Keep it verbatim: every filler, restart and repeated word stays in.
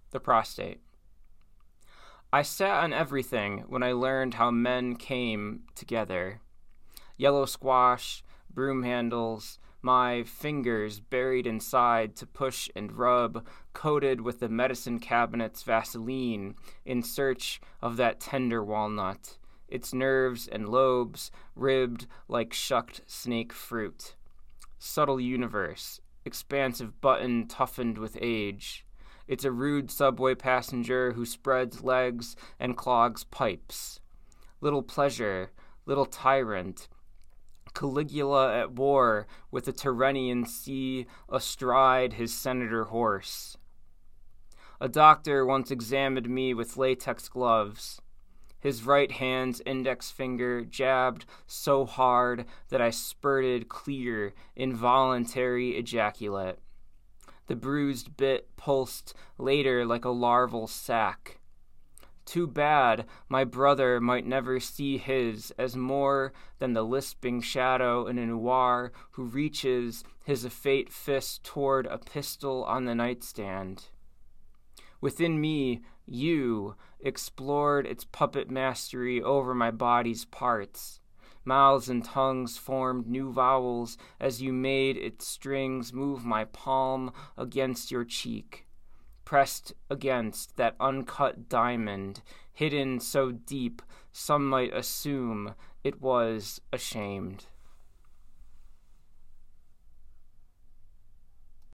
The prostate. I sat on everything when I learned how men came together. Yellow squash, broom handles, my fingers buried inside to push and rub, coated with the medicine cabinet's Vaseline, in search of that tender walnut, its nerves and lobes ribbed like shucked snake fruit. Subtle universe, expansive button toughened with age. It's a rude subway passenger who spreads legs and clogs pipes. Little pleasure, little tyrant, Caligula at war with the Tyrrhenian sea astride his senator horse. A doctor once examined me with latex gloves. His right hand's index finger jabbed so hard that I spurted clear, involuntary ejaculate. The bruised bit pulsed later like a larval sac. Too bad my brother might never see his as more than the lisping shadow in a noir who reaches his effete fist toward a pistol on the nightstand. Within me, you explored its puppet mastery over my body's parts. Mouths and tongues formed new vowels as you made its strings move my palm against your cheek, pressed against that uncut diamond, hidden so deep some might assume it was ashamed.